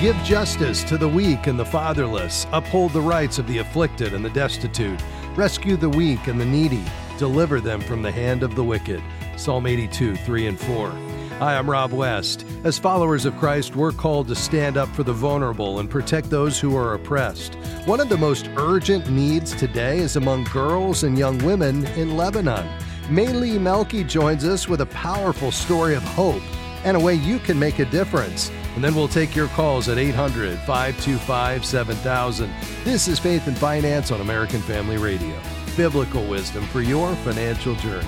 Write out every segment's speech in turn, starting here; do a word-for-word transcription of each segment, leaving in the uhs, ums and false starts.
Give justice to the weak and the fatherless. Uphold the rights of the afflicted and the destitute. Rescue the weak and the needy. Deliver them from the hand of the wicked. Psalm eighty-two, three and four. Hi, I'm Rob West. As followers of Christ, we're called to stand up for the vulnerable and protect those who are oppressed. One of the most urgent needs today is among girls and young women in Lebanon. Maylee Melky joins us with a powerful story of hope and a way you can make a difference. And then we'll take your calls at eight hundred, five two five, seven thousand. This is Faith and Finance on American Family Radio. Biblical wisdom for your financial journey.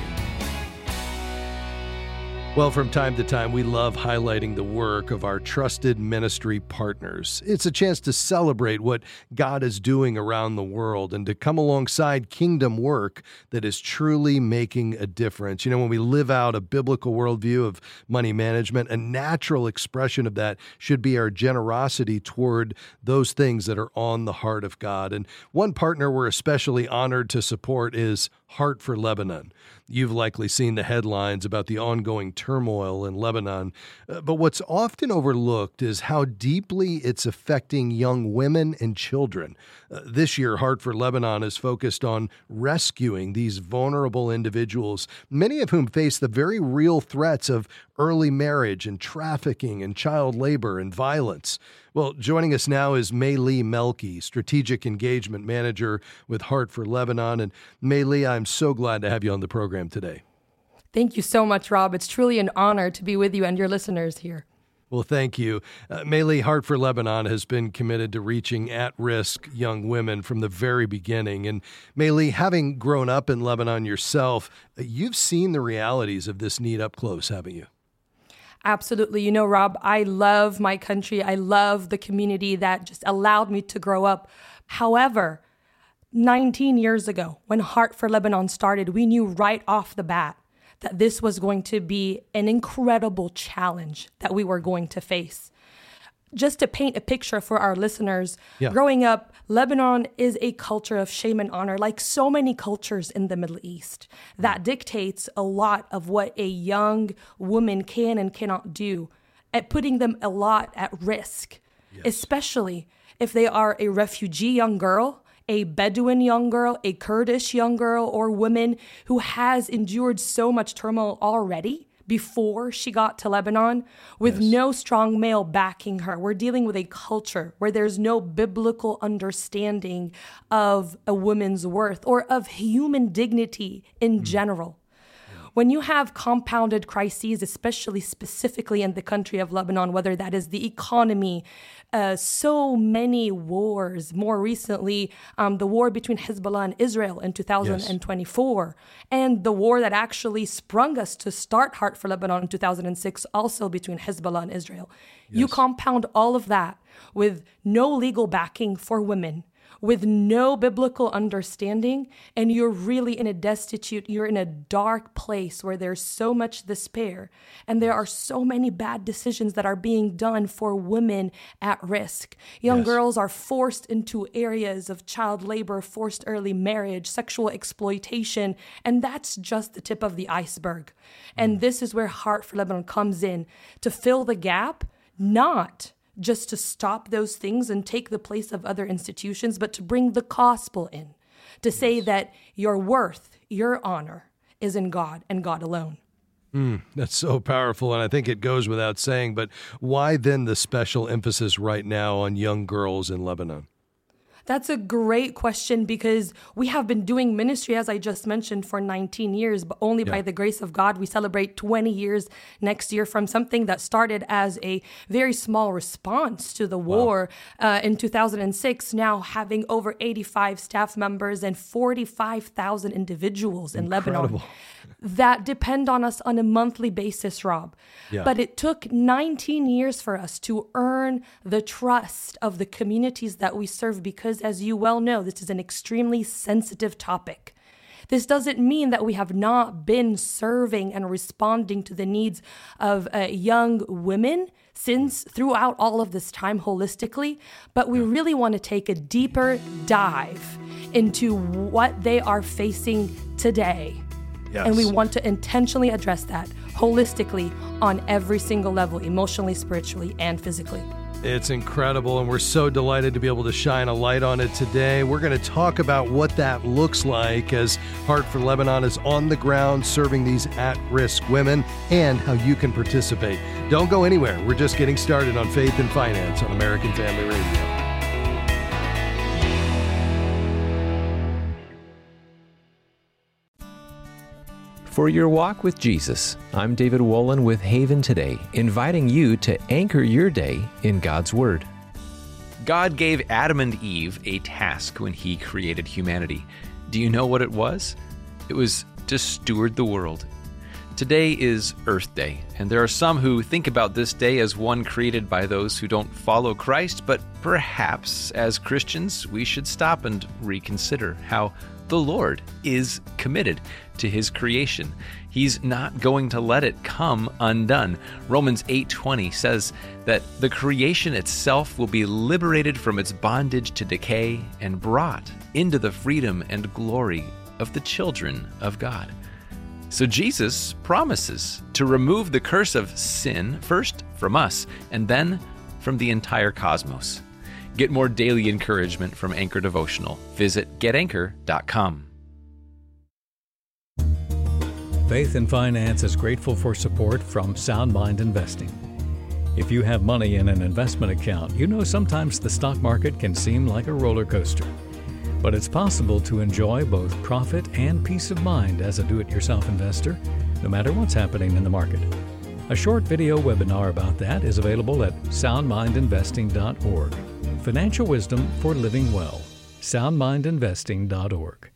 Well, from time to time, we love highlighting the work of our trusted ministry partners. It's a chance to celebrate what God is doing around the world and to come alongside kingdom work that is truly making a difference. You know, when we live out a biblical worldview of money management, a natural expression of that should be our generosity toward those things that are on the heart of God. And one partner we're especially honored to support is Heart for Lebanon. You've likely seen the headlines about the ongoing turmoil in Lebanon, uh, but what's often overlooked is how deeply it's affecting young women and children. Uh, this year, Heart for Lebanon is focused on rescuing these vulnerable individuals, many of whom face the very real threats of early marriage and trafficking and child labor and violence. Well, joining us now is Maylee Melky, Strategic Engagement Manager with Heart for Lebanon. And Maylee, I'm so glad to have you on the program today. Thank you so much, Rob. It's truly an honor to be with you and your listeners here. Well, thank you. Uh, Maylee, Heart for Lebanon has been committed to reaching at-risk young women from the very beginning. And Maylee, having grown up in Lebanon yourself, uh, you've seen the realities of this need up close, haven't you? Absolutely. You know, Rob, I love my country. I love the community that just allowed me to grow up. However, nineteen years ago, when Heart for Lebanon started, we knew right off the bat that this was going to be an incredible challenge that we were going to face. Just to paint a picture for our listeners, yeah. Growing up, Lebanon is a culture of shame and honor, like so many cultures in the Middle East. That dictates a lot of what a young woman can and cannot do, at putting them a lot at risk, yes. Especially if they are a refugee young girl, a Bedouin young girl, a Kurdish young girl, or woman who has endured so much turmoil already before she got to Lebanon with yes. no strong male backing her. We're dealing with a culture where there's no biblical understanding of a woman's worth or of human dignity in mm. general. When you have compounded crises, especially specifically in the country of Lebanon, whether that is the economy, uh, so many wars, more recently, um, the war between Hezbollah and Israel in two thousand twenty-four, yes. and the war that actually sprung us to start Heart for Lebanon in two thousand six, also between Hezbollah and Israel. Yes. You compound all of that with no legal backing for women, with no biblical understanding, and you're really in a destitute, you're in a dark place where there's so much despair, and there are so many bad decisions that are being done for women at risk. Young yes. girls are forced into areas of child labor, forced early marriage, sexual exploitation, and that's just the tip of the iceberg. And mm. this is where Heart for Lebanon comes in to fill the gap, not just to stop those things and take the place of other institutions, but to bring the gospel in, to yes. say that your worth, your honor is in God and God alone. Mm, that's so powerful, and I think it goes without saying, but why then the special emphasis right now on young girls in Lebanon? That's a great question because we have been doing ministry, as I just mentioned, for nineteen years, but only yeah. by the grace of God. We celebrate twenty years next year from something that started as a very small response to the war wow. uh, in two thousand six, now having over eighty-five staff members and forty-five thousand individuals in Incredible. Lebanon that depend on us on a monthly basis, Rob. Yeah. But it took nineteen years for us to earn the trust of the communities that we serve because, as you well know, this is an extremely sensitive topic. This doesn't mean that we have not been serving and responding to the needs of uh, young women since throughout all of this time holistically, but we really want to take a deeper dive into what they are facing today. Yes. And we want to intentionally address that holistically on every single level, emotionally, spiritually, and physically. It's incredible, and we're so delighted to be able to shine a light on it today. We're going to talk about what that looks like as Heart for Lebanon is on the ground serving these at-risk women and how you can participate. Don't go anywhere. We're just getting started on Faith and Finance on American Family Radio. For your walk with Jesus, I'm David Wolin with Haven Today, inviting you to anchor your day in God's Word. God gave Adam and Eve a task when He created humanity. Do you know what it was? It was to steward the world. Today is Earth Day, and there are some who think about this day as one created by those who don't follow Christ, but perhaps as Christians, we should stop and reconsider how the Lord is committed to His creation. He's not going to let it come undone. Romans eight twenty says that the creation itself will be liberated from its bondage to decay and brought into the freedom and glory of the children of God. So Jesus promises to remove the curse of sin, first from us, and then from the entire cosmos. Get more daily encouragement from Anchor Devotional. Visit get anchor dot com. Faith and Finance is grateful for support from Sound Mind Investing. If you have money in an investment account, you know sometimes the stock market can seem like a roller coaster. But it's possible to enjoy both profit and peace of mind as a do-it-yourself investor, no matter what's happening in the market. A short video webinar about that is available at sound mind investing dot org. Financial wisdom for living well. sound mind investing dot org.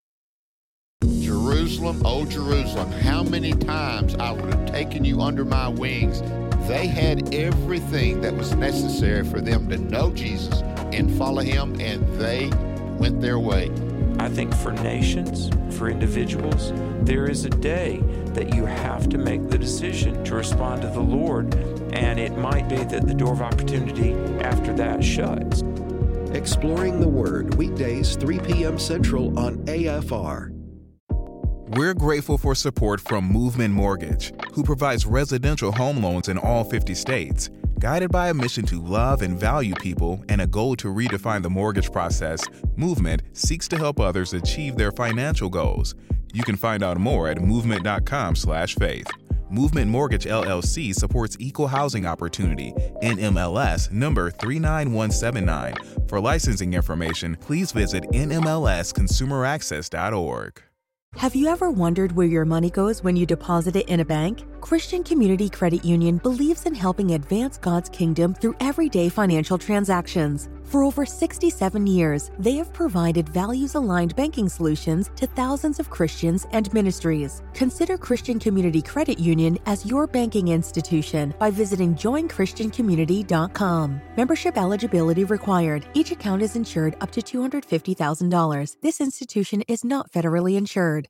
Jerusalem, oh Jerusalem, how many times I would have taken you under my wings. They had everything that was necessary for them to know Jesus and follow Him, and they went their way. I think for nations, for individuals, there is a day that you have to make the decision to respond to the Lord, and it might be that the door of opportunity after that shuts. Exploring the Word, weekdays three p.m. Central on A F R. We're grateful for support from Movement Mortgage, who provides residential home loans in all fifty states. Guided by a mission to love and value people and a goal to redefine the mortgage process, Movement seeks to help others achieve their financial goals. You can find out more at movement dot com slash faith. Movement Mortgage L L C supports equal housing opportunity, N M L S number three nine one seven nine. For licensing information, please visit N M L S consumer access dot org. Have you ever wondered where your money goes when you deposit it in a bank? Christian Community Credit Union believes in helping advance God's kingdom through everyday financial transactions. For over sixty-seven years, they have provided values-aligned banking solutions to thousands of Christians and ministries. Consider Christian Community Credit Union as your banking institution by visiting join christian community dot com. Membership eligibility required. Each account is insured up to two hundred fifty thousand dollars. This institution is not federally insured.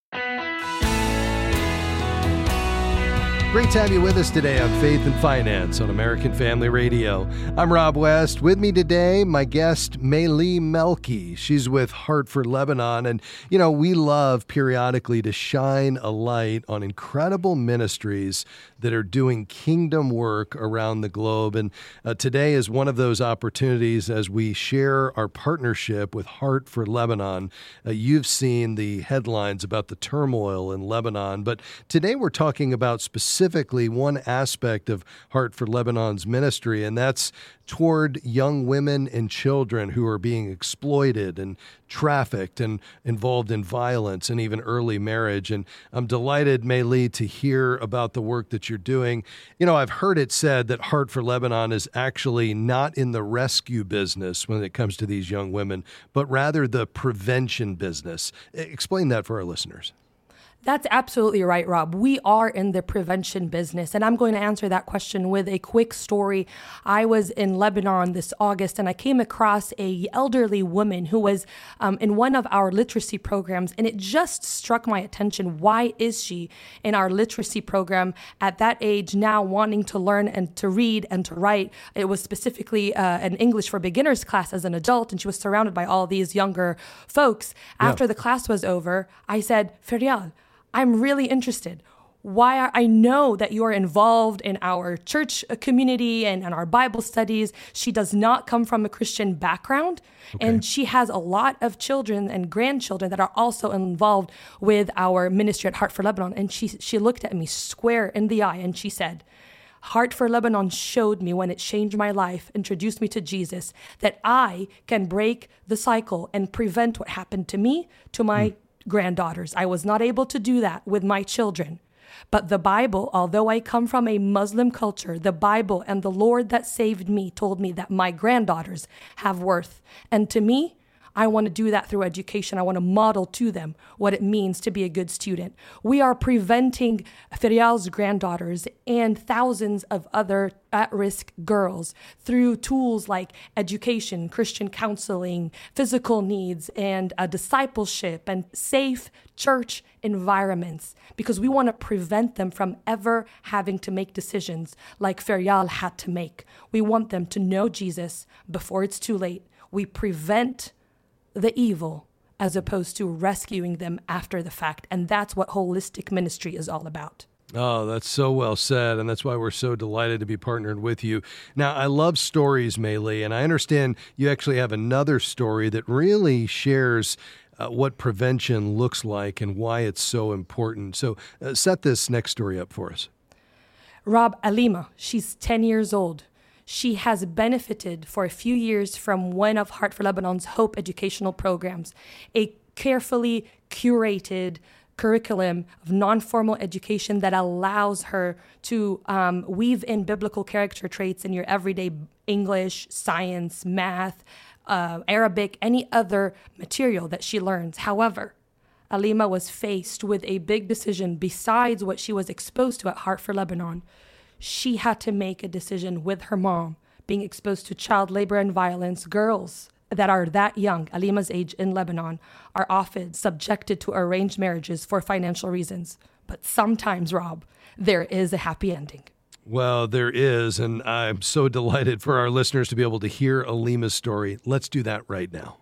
Great to have you with us today on Faith and Finance on American Family Radio. I'm Rob West. With me today, my guest, Maylee Melky. She's with Heart for Lebanon. And, you know, we love periodically to shine a light on incredible ministries that are doing kingdom work around the globe. And uh, today is one of those opportunities as we share our partnership with Heart for Lebanon. Uh, you've seen the headlines about the turmoil in Lebanon, but today we're talking about specific Specifically, one aspect of Heart for Lebanon's ministry, and that's toward young women and children who are being exploited and trafficked and involved in violence and even early marriage. And I'm delighted, Maylee, to hear about the work that you're doing. You know, I've heard it said that Heart for Lebanon is actually not in the rescue business when it comes to these young women, but rather the prevention business. Explain that for our listeners. That's absolutely right, Rob. We are in the prevention business, and I'm going to answer that question with a quick story. I was in Lebanon this August, and I came across a elderly woman who was um, in one of our literacy programs, and it just struck my attention. Why is she in our literacy program at that age now wanting to learn and to read and to write? It was specifically uh, an English for beginners class as an adult, and she was surrounded by all these younger folks. After yeah. the class was over, I said, Ferial, I'm really interested. why are, I know that you are involved in our church community and, and our Bible studies. She does not come from a Christian background. Okay. And she has a lot of children and grandchildren that are also involved with our ministry at Heart for Lebanon. And she she looked at me square in the eye and she said, Heart for Lebanon showed me when it changed my life, introduced me to Jesus, that I can break the cycle and prevent what happened to me, to my mm. granddaughters. I was not able to do that with my children. But the Bible, although I come from a Muslim culture, the Bible and the Lord that saved me told me that my granddaughters have worth. And to me, I want to do that through education. I want to model to them what it means to be a good student. We are preventing Ferial's granddaughters and thousands of other at-risk girls through tools like education, Christian counseling, physical needs, and uh, discipleship and safe church environments, because we want to prevent them from ever having to make decisions like Ferial had to make. We want them to know Jesus before it's too late. We prevent the evil as opposed to rescuing them after the fact. And that's what holistic ministry is all about. Oh, that's so well said, and that's why we're so delighted to be partnered with you. Now, I love stories, Maylee, and I understand you actually have another story that really shares uh, what prevention looks like and why it's so important. So uh, set this next story up for us. Rob, Alima, she's ten years old. She has benefited for a few years from one of Heart for Lebanon's Hope educational programs, a carefully curated curriculum of non-formal education that allows her to um, weave in biblical character traits in your everyday English, science, math, uh, Arabic, any other material that she learns. However, Alima was faced with a big decision besides what she was exposed to at Heart for Lebanon. She had to make a decision with her mom, being exposed to child labor and violence. Girls that are that young, Alima's age in Lebanon, are often subjected to arranged marriages for financial reasons. But sometimes, Rob, there is a happy ending. Well, there is, and I'm so delighted for our listeners to be able to hear Alima's story. Let's do that right now.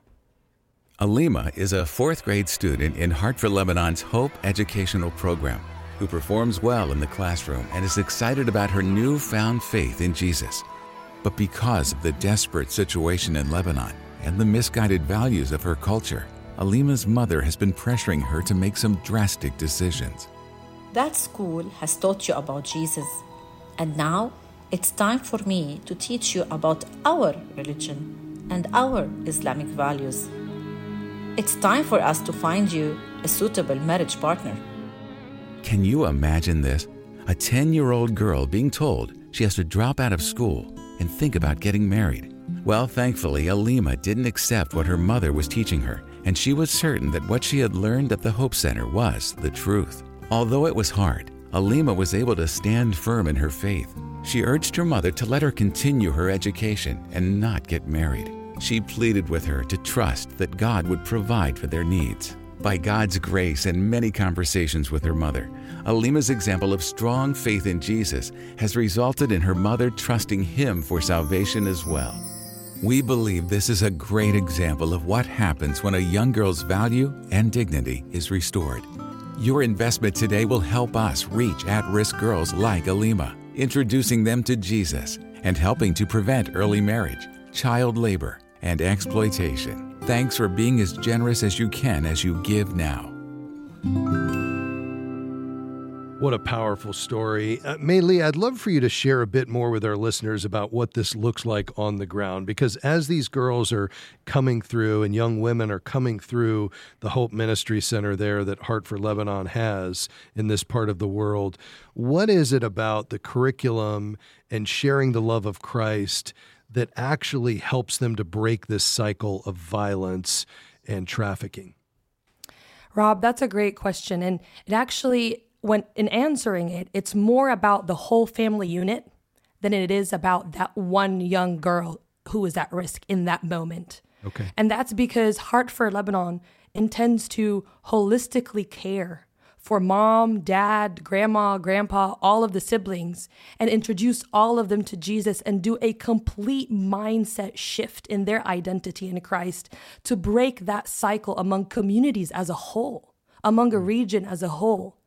Alima is a fourth grade student in Heart for Lebanon's Hope educational program, who performs well in the classroom and is excited about her newfound faith in Jesus. But because of the desperate situation in Lebanon and the misguided values of her culture, Alima's mother has been pressuring her to make some drastic decisions. That school has taught you about Jesus, and now it's time for me to teach you about our religion and our Islamic values. It's time for us to find you a suitable marriage partner. Can you imagine this? A ten-year-old girl being told she has to drop out of school and think about getting married. Well, thankfully, Alima didn't accept what her mother was teaching her, and she was certain that what she had learned at the Hope Center was the truth. Although it was hard, Alima was able to stand firm in her faith. She urged her mother to let her continue her education and not get married. She pleaded with her to trust that God would provide for their needs. By God's grace and many conversations with her mother, Alima's example of strong faith in Jesus has resulted in her mother trusting Him for salvation as well. We believe this is a great example of what happens when a young girl's value and dignity is restored. Your investment today will help us reach at-risk girls like Alima, introducing them to Jesus and helping to prevent early marriage, child labor, and exploitation. Thanks for being as generous as you can as you give now. What a powerful story. Uh, Maylee, I'd love for you to share a bit more with our listeners about what this looks like on the ground, because as these girls are coming through and young women are coming through the Hope Ministry Center there that Heart for Lebanon has in this part of the world, what is it about the curriculum and sharing the love of Christ that actually helps them to break this cycle of violence and trafficking? Rob, that's a great question. And it actually, when in answering it, it's more about the whole family unit than it is about that one young girl who is at risk in that moment. Okay. And that's because Heart for Lebanon intends to holistically care for mom, dad, grandma, grandpa, all of the siblings, and introduce all of them to Jesus and do a complete mindset shift in their identity in Christ to break that cycle among communities as a whole, among a region as a whole.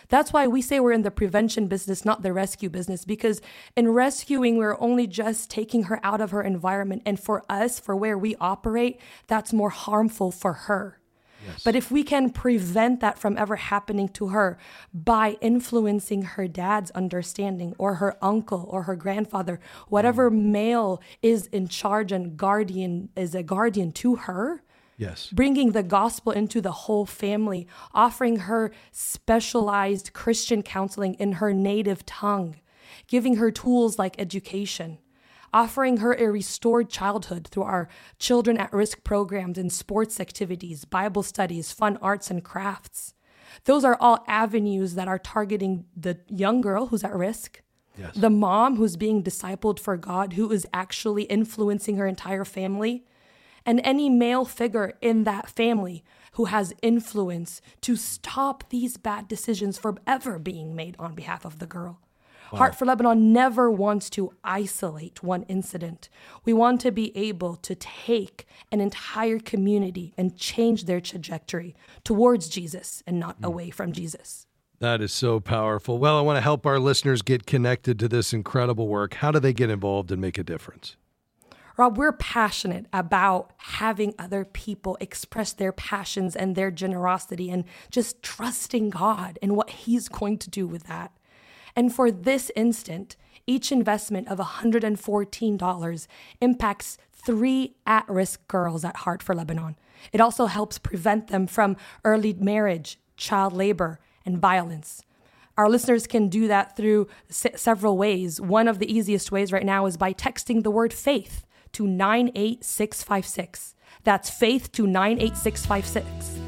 That's why we say we're in the prevention business, not the rescue business, because in rescuing, we're only just taking her out of her environment. And for us, for where we operate, that's more harmful for her. Yes. But if we can prevent that from ever happening to her by influencing her dad's understanding or her uncle or her grandfather, whatever mm. male is in charge and guardian is a guardian to her, yes, bringing the gospel into the whole family, offering her specialized Christian counseling in her native tongue, giving her tools like education, offering her a restored childhood through our children at risk programs and sports activities, Bible studies, fun arts and crafts. Those are all avenues that are targeting the young girl who's at risk, yes, the mom who's being discipled for God, who is actually influencing her entire family, and any male figure in that family who has influence to stop these bad decisions from ever being made on behalf of the girl. Wow. Heart for Lebanon never wants to isolate one incident. We want to be able to take an entire community and change their trajectory towards Jesus and not mm. away from Jesus. That is so powerful. Well, I want to help our listeners get connected to this incredible work. How do they get involved and make a difference? Rob, we're passionate about having other people express their passions and their generosity and just trusting God and what He's going to do with that. And for this instant, each investment of one hundred fourteen dollars impacts three at-risk girls at Heart for Lebanon. It also helps prevent them from early marriage, child labor, and violence. Our listeners can do that through s- several ways. One of the easiest ways right now is by texting the word faith to nine eight six five six. That's faith to nine eight six five six.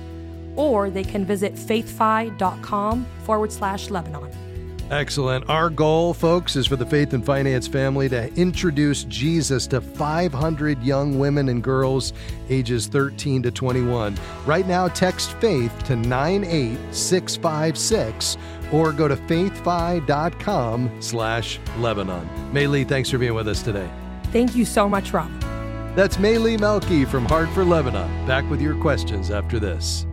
Or they can visit faithfi.com forward slash Lebanon. Excellent. Our goal, folks, is for the Faith and Finance family to introduce Jesus to five hundred young women and girls ages thirteen to twenty-one. Right now, text FAITH to nine eight six five six or go to faithfi.com slash Lebanon. Mei Lee, thanks for being with us today. Thank you so much, Rob. That's Mei Lee Melky from Heart for Lebanon. Back with your questions after this.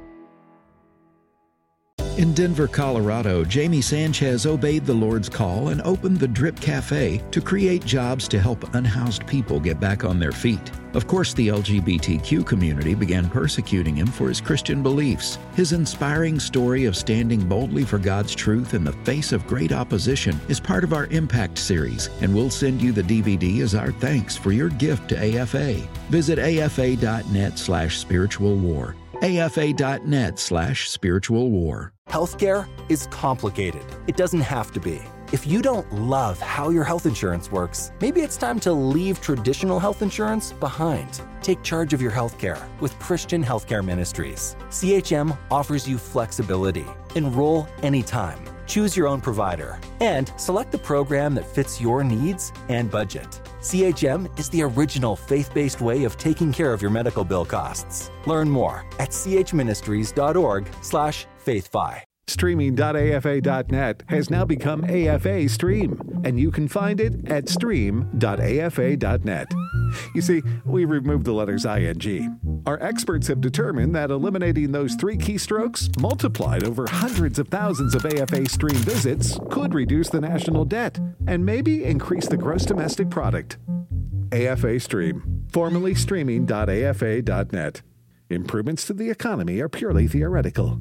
In Denver, Colorado, Jamie Sanchez obeyed the Lord's call and opened the Drip Cafe to create jobs to help unhoused people get back on their feet. Of course, the L G B T Q community began persecuting him for his Christian beliefs. His inspiring story of standing boldly for God's truth in the face of great opposition is part of our Impact series, and we'll send you the D V D as our thanks for your gift to A F A. Visit afa.net slash spiritual war. afa.net slash spiritual war. Healthcare is complicated. It doesn't have to be. If you don't love how your health insurance works, maybe it's time to leave traditional health insurance behind. Take charge of your healthcare with Christian Healthcare Ministries. C H M offers you flexibility. Enroll anytime. Choose your own provider. And select the program that fits your needs and budget. C H M is the original faith-based way of taking care of your medical bill costs. Learn more at chministries.org slash faithfi. Streaming dot A F A dot net has now become A F A Stream, and you can find it at stream dot A F A dot net. You see, we removed the letters I N G. Our experts have determined that eliminating those three keystrokes, multiplied over hundreds of thousands of A F A Stream visits, could reduce the national debt and maybe increase the gross domestic product. A F A Stream, formerly streaming dot A F A dot net. Improvements to the economy are purely theoretical.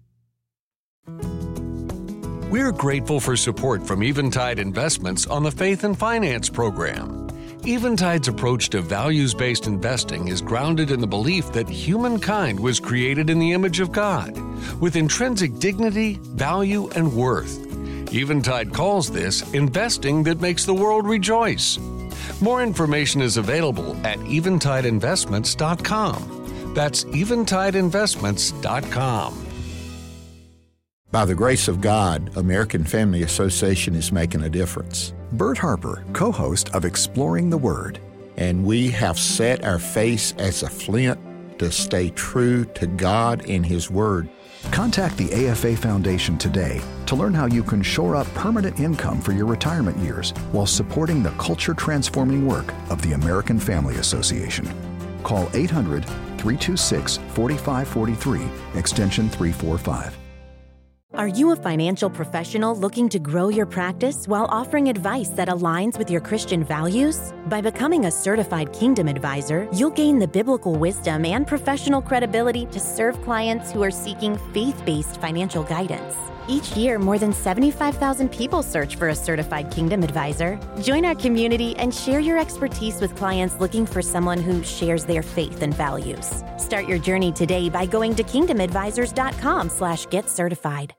We're grateful for support from Eventide Investments on the Faith and Finance program. Eventide's approach to values-based investing is grounded in the belief that humankind was created in the image of God, with intrinsic dignity, value, and worth. Eventide calls this investing that makes the world rejoice. More information is available at eventide investments dot com. That's eventide investments dot com. By the grace of God, American Family Association is making a difference. Bert Harper, co-host of Exploring the Word. And we have set our face as a flint to stay true to God and His Word. Contact the A F A Foundation today to learn how you can shore up permanent income for your retirement years while supporting the culture-transforming work of the American Family Association. Call eight hundred, three two six, four five four three, extension three forty-five. Are you a financial professional looking to grow your practice while offering advice that aligns with your Christian values? By becoming a certified Kingdom Advisor, you'll gain the biblical wisdom and professional credibility to serve clients who are seeking faith-based financial guidance. Each year, more than seventy-five thousand people search for a certified Kingdom Advisor. Join our community and share your expertise with clients looking for someone who shares their faith and values. Start your journey today by going to kingdom advisors dot com slash get certified.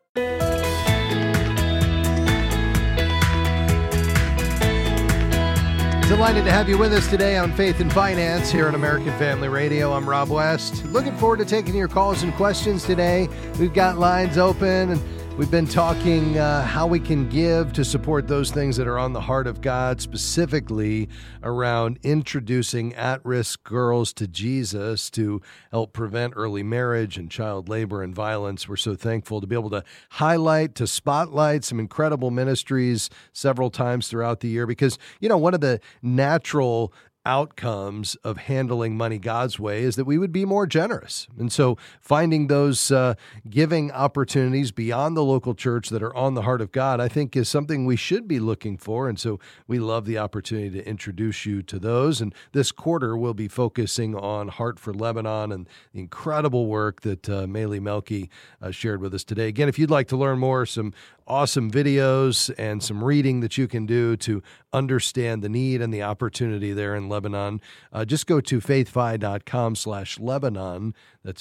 Delighted to have you with us today on Faith and Finance here on American Family Radio. I'm Rob West. Looking forward to taking your calls and questions today. We've got lines open, and we've been talking uh, how we can give to support those things that are on the heart of God, specifically around introducing at-risk girls to Jesus to help prevent early marriage and child labor and violence. We're so thankful to be able to highlight, to spotlight some incredible ministries several times throughout the year because, you know, one of the natural outcomes of handling money God's way is that we would be more generous. And so finding those uh, giving opportunities beyond the local church that are on the heart of God, I think is something we should be looking for. And so we love the opportunity to introduce you to those. And this quarter, we'll be focusing on Heart for Lebanon and the incredible work that uh, Maylee Melky uh, shared with us today. Again, if you'd like to learn more, some awesome videos and some reading that you can do to understand the need and the opportunity there in Lebanon, uh, just go to faithfi.com slash Lebanon. That's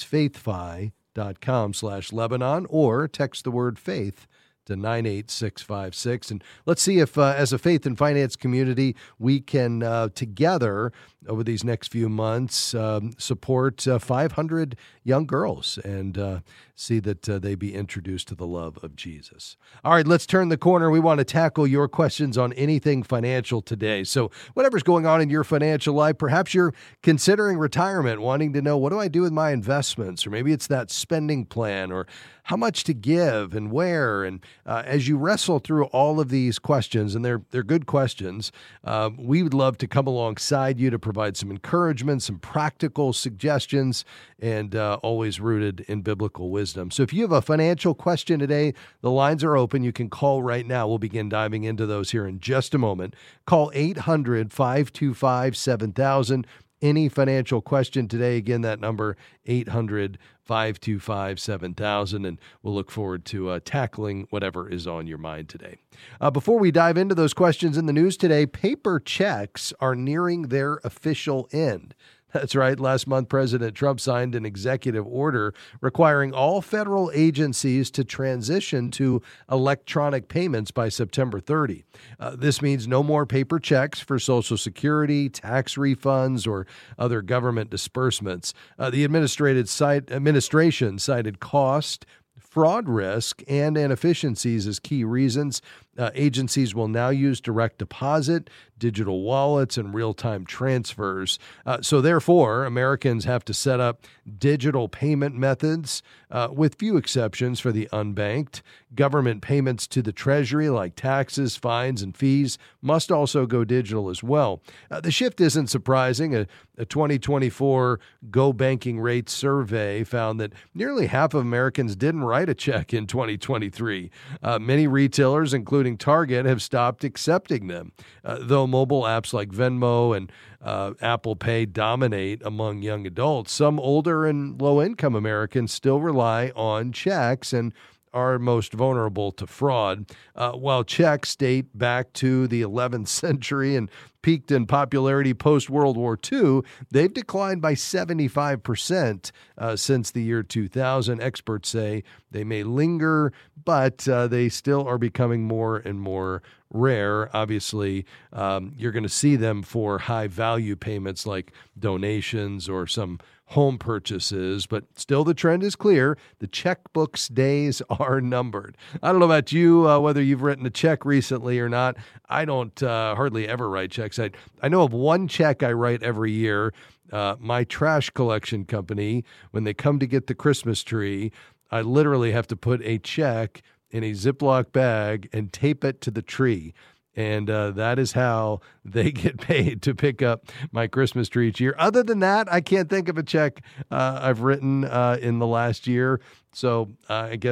faithfi.com slash Lebanon, or text the word faith to nine eight six five six. And let's see if, uh, as a faith and finance community, we can uh, together over these next few months um, support uh, five hundred young girls and uh, see that uh, they be introduced to the love of Jesus. All right, let's turn the corner. We want to tackle your questions on anything financial today. So whatever's going on in your financial life, perhaps you're considering retirement, wanting to know, what do I do with my investments? Or maybe it's that spending plan, or how much to give and where. And uh, as you wrestle through all of these questions, and they're they're good questions, uh, we would love to come alongside you to provide some encouragement, some practical suggestions, and uh, always rooted in biblical wisdom. So if you have a financial question today, the lines are open. You can call right now. We'll begin diving into those here in just a moment. Call eight hundred, five two five, seven thousand. Any financial question today, again, that number, eight hundred, five two five, seven thousand, and we'll look forward to uh, tackling whatever is on your mind today. Uh, before we dive into those questions in the news today, paper checks are nearing their official end. That's right. Last month, President Trump signed an executive order requiring all federal agencies to transition to electronic payments by September thirtieth. Uh, this means no more paper checks for Social Security, tax refunds, or other government disbursements. Uh, the administrated site, administration cited cost, fraud risk, and inefficiencies as key reasons. Uh, agencies will now use direct deposit, digital wallets, and real-time transfers. Uh, so therefore, Americans have to set up digital payment methods, uh, with few exceptions for the unbanked. Government payments to the Treasury, like taxes, fines, and fees, must also go digital as well. Uh, the shift isn't surprising. A, a twenty twenty-four Go Banking Rates survey found that nearly half of Americans didn't write a check in twenty twenty-three. Uh, many retailers, including Target, have stopped accepting them, uh, though mobile apps like Venmo and uh, Apple Pay dominate among young adults. Some older and low-income Americans still rely on checks and are most vulnerable to fraud. Uh, while checks date back to the eleventh century and peaked in popularity post-World War Two, they've declined by seventy-five percent uh, since the year two thousand. Experts say they may linger, but uh, they still are becoming more and more rare. Obviously, um, you're going to see them for high-value payments like donations or some home purchases, but still the trend is clear. The checkbook's days are numbered. I don't know about you, uh, whether you've written a check recently or not. I don't uh, hardly ever write checks. I, I know of one check I write every year. Uh, my trash collection company, when they come to get the Christmas tree, I literally have to put a check in a Ziploc bag and tape it to the tree. And uh, that is how they get paid to pick up my Christmas tree each year. Other than that, I can't think of a check uh, I've written uh, in the last year. So uh, I guess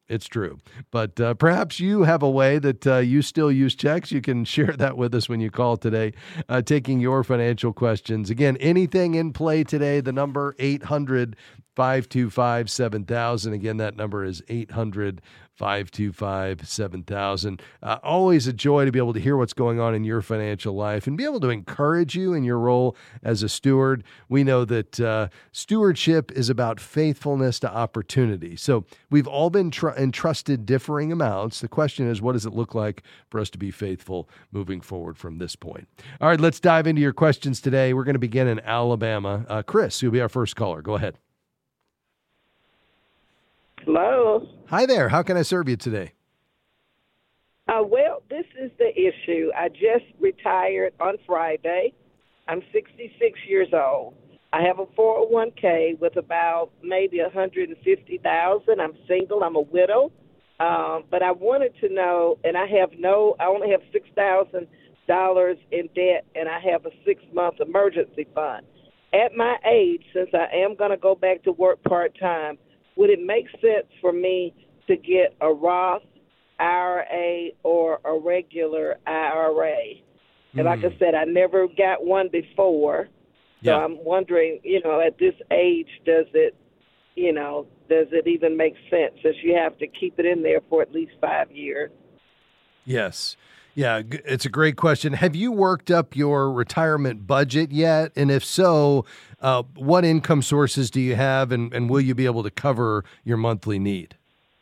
It's true. But uh, perhaps you have a way that uh, you still use checks. You can share that with us when you call today, uh, taking your financial questions. Again, anything in play today, the number eight hundred, five two five, seven thousand. Again, that number is eight hundred, five two five, seven thousand. Uh, always a joy to be able to hear what's going on in your financial life and be able to encourage you in your role as a steward. We know that uh, stewardship is about faithfulness to opportunity. So we've all been tr- entrusted differing amounts. The question is, what does it look like for us to be faithful moving forward from this point? All right, let's dive into your questions today. We're going to begin in Alabama. Uh, Chris, you'll be our first caller. Go ahead. Hello. Hi there. How can I serve you today? Uh, well, this is the issue. I just retired on Friday. I'm sixty-six years old. I have a four oh one k with about maybe one hundred fifty thousand dollars. I'm single. I'm a widow. Um, but I wanted to know, and I have no, I only have six thousand dollars in debt, and I have a six-month emergency fund. At my age, since I am going to go back to work part-time, would it make sense for me to get a Roth I R A or a regular I R A? And like I said, I never got one before. So Yeah. I'm wondering, you know, at this age, does it, you know, does it even make sense since you have to keep it in there for at least five years? Yes. Yeah, g- it's a great question. Have you worked up your retirement budget yet? And if so, uh, what income sources do you have, and, and will you be able to cover your monthly need?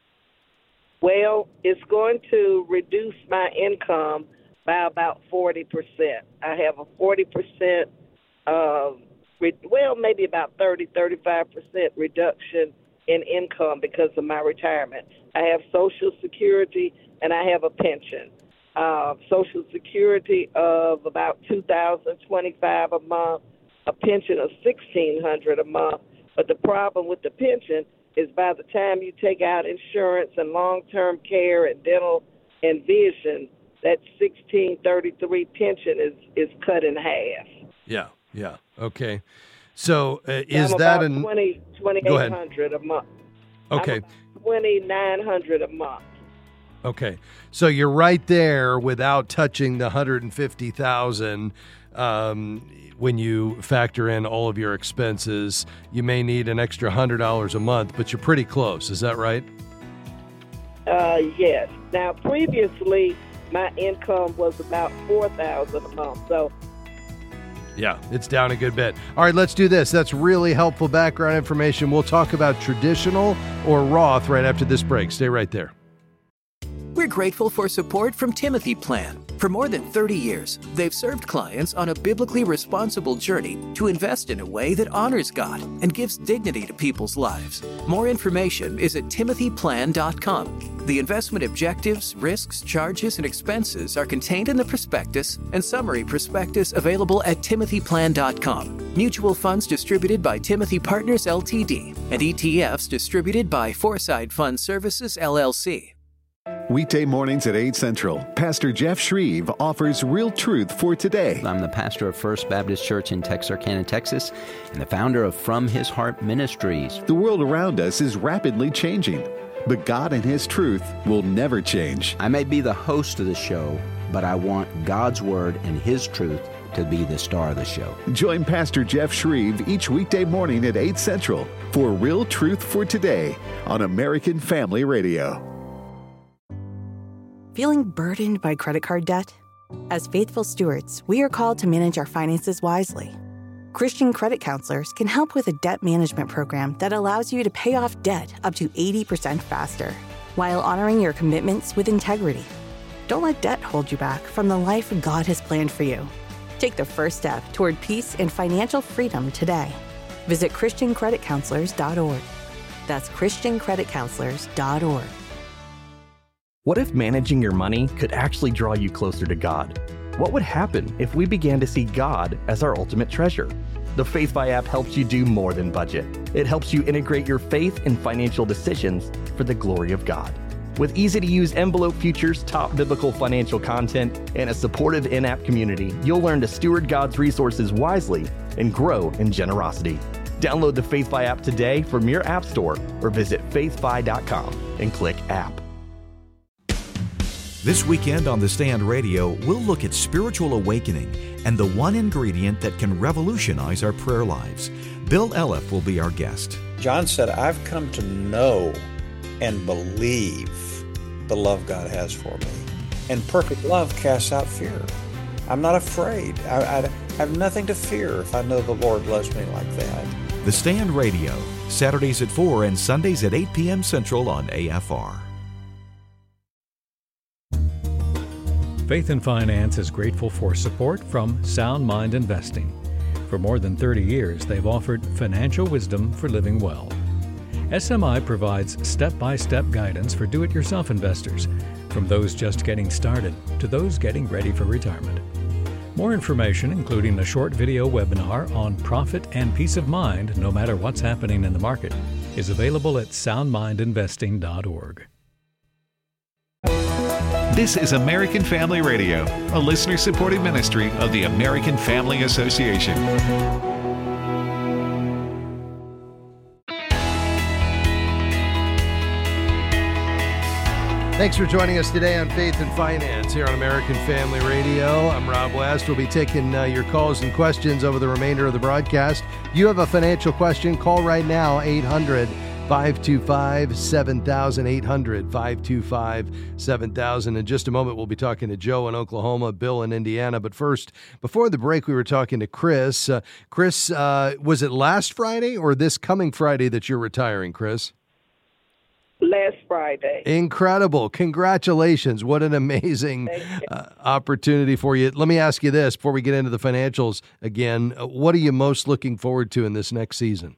Well, it's going to reduce my income by about forty percent. I have a forty percent, uh, re- well, maybe about thirty, thirty-five percent reduction in income because of my retirement. I have Social Security and I have a pension. Uh, Social Security of about two thousand twenty-five dollars a month, a pension of sixteen hundred dollars a month. But the problem with the pension is by the time you take out insurance and long-term care and dental and vision, that sixteen thirty-three pension is, is cut in half. Yeah, yeah. Okay. So uh, is I'm that about an... twenty, Go ahead. twenty-eight hundred dollars a month. Okay. twenty-nine hundred dollars a month. Okay. So you're right there without touching the one hundred fifty thousand dollars. Um, when you factor in all of your expenses, you may need an extra one hundred dollars a month, but you're pretty close. Is that right? Uh, yes. Now, previously, my income was about four thousand dollars a month. So, Yeah, it's down a good bit. All right, let's do this. That's really helpful background information. We'll talk about traditional or Roth right after this break. Stay right there. We're grateful for support from Timothy Plan. For more than thirty years, they've served clients on a biblically responsible journey to invest in a way that honors God and gives dignity to people's lives. More information is at timothy plan dot com. The investment objectives, risks, charges, and expenses are contained in the prospectus and summary prospectus available at timothy plan dot com. Mutual funds distributed by Timothy Partners L T D and E T Fs distributed by Foreside Fund Services L L C. Weekday mornings at eight Central, Pastor Jeff Shreve offers real truth for today. I'm the pastor of First Baptist Church in Texarkana, Texas, and the founder of From His Heart Ministries. The world around us is rapidly changing, but God and His truth will never change. I may be the host of the show, but I want God's Word and His truth to be the star of the show. Join Pastor Jeff Shreve each weekday morning at eight Central for Real Truth for Today on American Family Radio. Feeling burdened by credit card debt? As faithful stewards, we are called to manage our finances wisely. Christian credit counselors can help with a debt management program that allows you to pay off debt up to eighty percent faster, while honoring your commitments with integrity. Don't let debt hold you back from the life God has planned for you. Take the first step toward peace and financial freedom today. Visit christian credit counselors dot org. That's christian credit counselors dot org. What if managing your money could actually draw you closer to God? What would happen if we began to see God as our ultimate treasure? The FaithFi app helps you do more than budget. It helps you integrate your faith and financial decisions for the glory of God. With easy-to-use envelope features, top biblical financial content, and a supportive in-app community, you'll learn to steward God's resources wisely and grow in generosity. Download the FaithFi app today from your app store or visit faith fi dot com and click app. This weekend on The Stand Radio, we'll look at spiritual awakening and the one ingredient that can revolutionize our prayer lives. Bill Elliff will be our guest. John said, I've come to know and believe the love God has for me. And perfect love casts out fear. I'm not afraid. I, I, I have nothing to fear if I know the Lord loves me like that. The Stand Radio, Saturdays at four and Sundays at eight p.m. Central on A F R. Faith and Finance is grateful for support from Sound Mind Investing. For more than thirty years, they've offered financial wisdom for living well. S M I provides step-by-step guidance for do-it-yourself investors, from those just getting started to those getting ready for retirement. More information, including a short video webinar on profit and peace of mind no matter what's happening in the market, is available at sound mind investing dot org. This is American Family Radio, a listener-supported ministry of the American Family Association. Thanks for joining us today on Faith and Finance here on American Family Radio. I'm Rob West. We'll be taking uh, your calls and questions over the remainder of the broadcast. You have a financial question, call right now, eight hundred, five two five, seven thousand, eight hundred, five two five, seven thousand. In just a moment, we'll be talking to Joe in Oklahoma, Bill in Indiana. But first, before the break, we were talking to Chris. Uh, Chris, uh, was it last Friday or this coming Friday that you're retiring, Chris? Last Friday. Incredible. Congratulations. What an amazing uh, opportunity for you. Let me ask you this before we get into the financials again. What are you most looking forward to in this next season?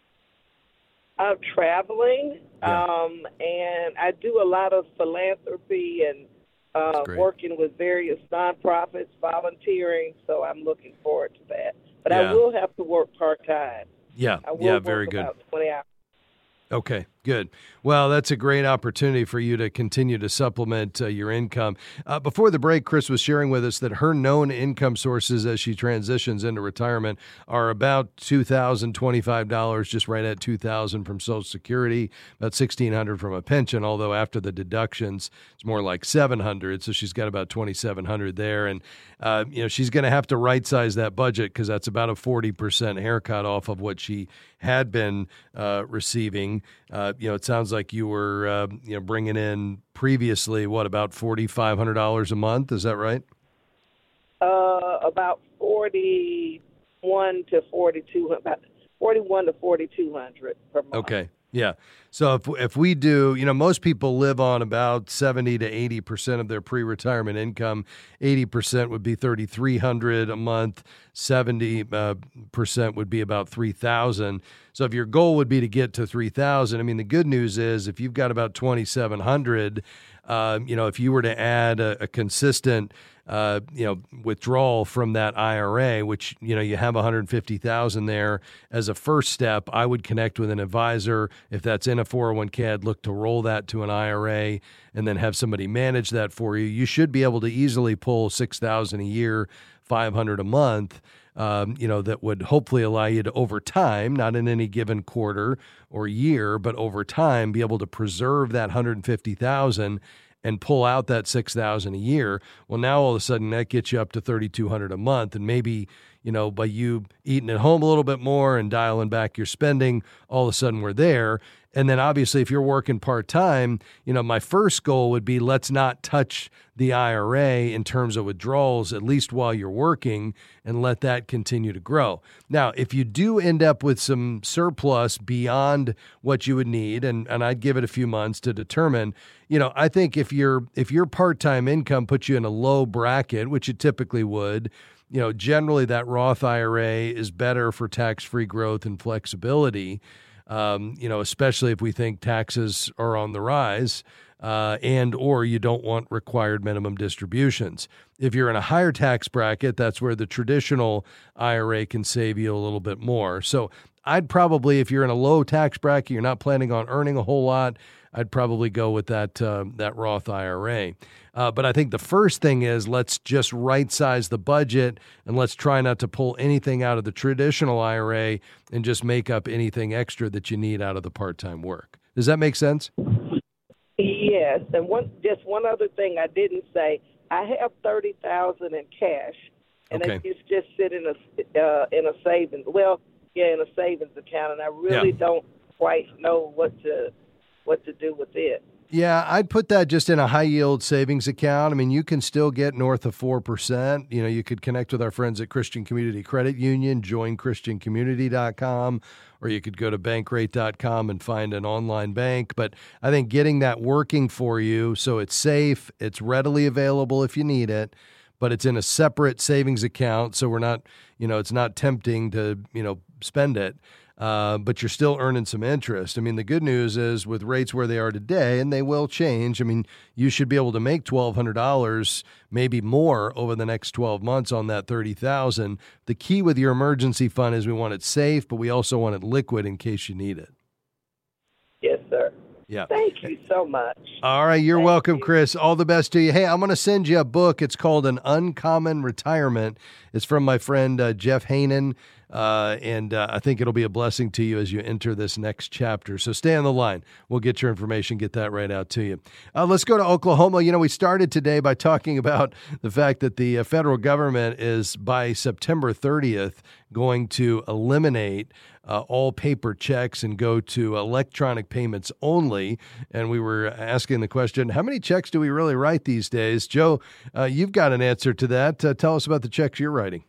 I'm traveling, yeah. um, and I do a lot of philanthropy and uh, working with various nonprofits, volunteering, so I'm looking forward to that. But yeah. I will have to work part-time. Yeah, I will yeah, work very good. About twenty hours. Okay, good. Well, that's a great opportunity for you to continue to supplement uh, your income. Uh, before the break, Chris was sharing with us that her known income sources as she transitions into retirement are about two thousand twenty-five dollars, just right at two thousand dollars from Social Security, about sixteen hundred dollars from a pension, although after the deductions, it's more like seven hundred dollars, so she's got about twenty-seven hundred dollars there. And, uh, you know, she's going to have to right-size that budget because that's about a forty percent haircut off of what she had been uh, receiving. Uh, you know, it sounds like you were, uh, you know, bringing in previously, what, about four thousand five hundred dollars a month? Is that right? Uh, about forty-one to forty-two, about forty-one to forty-two hundred per month. Okay. Yeah. So if if we do, you know, most people live on about seventy to eighty percent of their pre-retirement income. eighty percent would be thirty-three hundred dollars a month. seventy percent would be about three thousand dollars. So if your goal would be to get to three thousand dollars, I mean, the good news is if you've got about twenty-seven hundred dollars, uh, you know, if you were to add a, a consistent Uh, you know, withdrawal from that I R A, which, you know, you have one hundred fifty thousand dollars there as a first step, I would connect with an advisor. If that's in a four oh one k, I'd look to roll that to an I R A and then have somebody manage that for you. You should be able to easily pull six thousand dollars a year, five hundred dollars a month. Um, you know, that would hopefully allow you to, over time, not in any given quarter or year, but over time, be able to preserve that one hundred fifty thousand dollars and pull out that six thousand dollars a year. Well, now all of a sudden that gets you up to thirty-two hundred dollars a month. And maybe, you know, by you eating at home a little bit more and dialing back your spending, all of a sudden we're there. And then obviously if you're working part-time, you know, my first goal would be let's not touch the I R A in terms of withdrawals, at least while you're working, and let that continue to grow. Now, if you do end up with some surplus beyond what you would need, and, and I'd give it a few months to determine, you know, I think if your if your part-time income puts you in a low bracket, which it typically would, you know, generally that Roth I R A is better for tax-free growth and flexibility. Um, you know, especially if we think taxes are on the rise, uh, and or you don't want required minimum distributions. If you're in a higher tax bracket, that's where the traditional I R A can save you a little bit more. So I'd probably, if you're in a low tax bracket, you're not planning on earning a whole lot, I'd probably go with that uh, that Roth I R A. Uh, but I think the first thing is let's just right-size the budget and let's try not to pull anything out of the traditional I R A and just make up anything extra that you need out of the part-time work. Does that make sense? Yes, and one just one other thing I didn't say. I have thirty thousand in cash, and Okay. it's just sitting in a uh, in a savings. Well, yeah, in a savings account, and I really Yeah. don't quite know what to what to do with it. Yeah, I'd put that just in a high yield savings account. I mean, you can still get north of four percent. You know, you could connect with our friends at Christian Community Credit Union, join christian community dot com, or you could go to bankrate dot com and find an online bank. But I think getting that working for you so it's safe, it's readily available if you need it, but it's in a separate savings account. So we're not, you know, it's not tempting to, you know, spend it. Uh, but you're still earning some interest. I mean, the good news is with rates where they are today, and they will change, I mean, you should be able to make twelve hundred dollars, maybe more, over the next twelve months on that thirty thousand dollars. The key with your emergency fund is we want it safe, but we also want it liquid in case you need it. Yes, sir. Yeah. Thank you so much. All right. You're Thank welcome, you. Chris. All the best to you. Hey, I'm going to send you a book. It's called An Uncommon Retirement. It's from my friend uh, Jeff Haanen. Uh, and uh, I think it'll be a blessing to you as you enter this next chapter. So stay on the line. We'll get your information, get that right out to you. Uh, let's go to Oklahoma. You know, we started today by talking about the fact that the uh, federal government is, by September thirtieth, going to eliminate uh, all paper checks and go to electronic payments only. And we were asking the question, how many checks do we really write these days? Joe, uh, you've got an answer to that. Uh, tell us about the checks you're writing.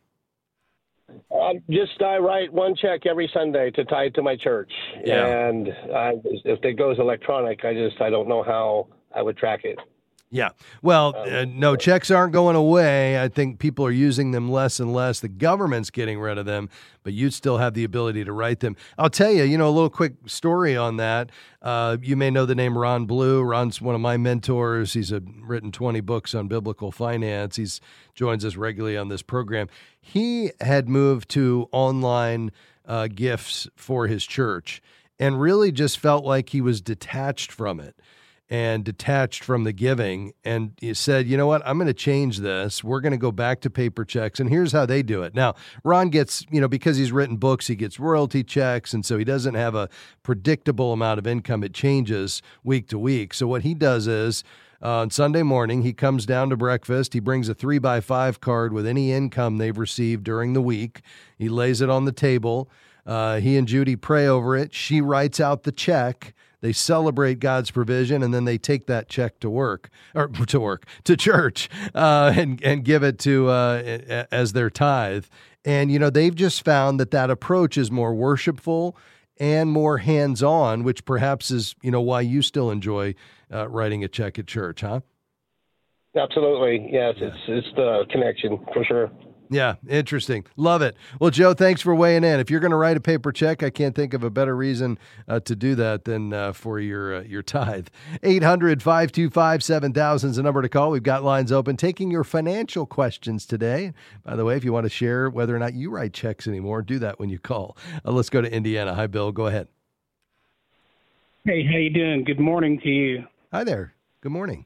Uh, just I write one check every Sunday to tie it to my church, Yeah. and I, if it goes electronic, I just I don't know how I would track it. Yeah. Well, uh, no, checks aren't going away. I think people are using them less and less. The government's getting rid of them, but you still have the ability to write them. I'll tell you, you know, a little quick story on that. Uh, you may know the name Ron Blue. Ron's one of my mentors. He's a, written twenty books on biblical finance. He's joins us regularly on this program. He had moved to online uh, gifts for his church and really just felt like he was detached from it. And detached from the giving. And he said, you know what, I'm going to change this. We're going to go back to paper checks. And here's how they do it. Now, Ron gets, you know, because he's written books, he gets royalty checks. And so he doesn't have a predictable amount of income. It changes week to week. So what he does is uh, on Sunday morning, he comes down to breakfast. He brings a three by five card with any income they've received during the week. He lays it on the table. Uh, he and Judy pray over it. She writes out the check. They celebrate God's provision, and then they take that check to work, or to work, to church, uh, and, and give it to uh, as their tithe. And, you know, they've just found that that approach is more worshipful and more hands-on, which perhaps is, you know, why you still enjoy uh, writing a check at church, huh? Absolutely, yes, yeah. it's it's the connection for sure. Yeah, interesting. Love it. Well, Joe, thanks for weighing in. If you're going to write a paper check, I can't think of a better reason uh, to do that than uh, for your uh, your tithe. eight hundred, five two five, seven thousand is the number to call. We've got lines open, taking your financial questions today. By the way, if you want to share whether or not you write checks anymore, do that when you call. Uh, let's go to Indiana. Hi, Bill. Go ahead. Hey, how you doing? Good morning to you. Hi there. Good morning.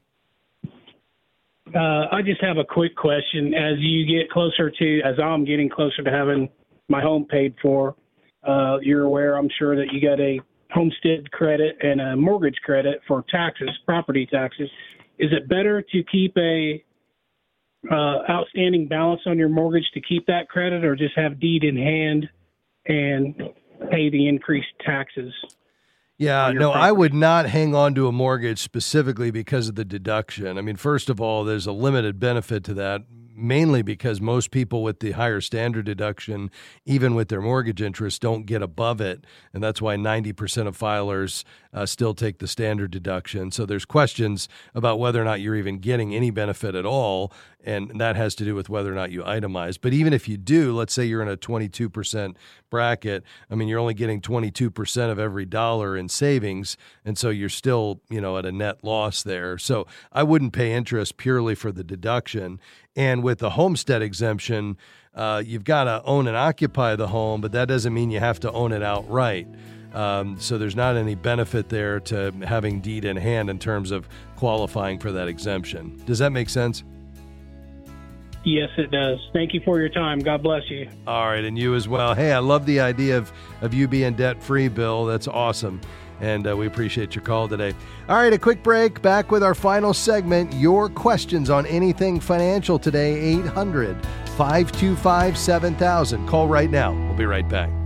Uh, I just have a quick question. As you get closer to, as I'm getting closer to having my home paid for, uh, you're aware, I'm sure, that you got a homestead credit and a mortgage credit for taxes, property taxes. Is it better to keep a uh, outstanding balance on your mortgage to keep that credit, or just have deed in hand and pay the increased taxes? Yeah, no, property. I would not hang on to a mortgage specifically because of the deduction. I mean, first of all, there's a limited benefit to that, mainly because most people with the higher standard deduction, even with their mortgage interest, don't get above it. And that's why ninety percent of filers uh, still take the standard deduction. So there's questions about whether or not you're even getting any benefit at all. And that has to do with whether or not you itemize. But even if you do, let's say you're in a twenty-two percent bracket, I mean, you're only getting twenty-two percent of every dollar in savings. And so you're still, you know, at a net loss there. So I wouldn't pay interest purely for the deduction. And with the homestead exemption, uh, you've got to own and occupy the home, but that doesn't mean you have to own it outright. Um, so there's not any benefit there to having deed in hand in terms of qualifying for that exemption. Does that make sense? Yes, it does. Thank you for your time. God bless you. All right, and you as well. Hey, I love the idea of, of you being debt-free, Bill. That's awesome. And uh, we appreciate your call today. All right, a quick break. Back with our final segment, your questions on anything financial today, eight hundred, five two five, seven thousand. Call right now. We'll be right back.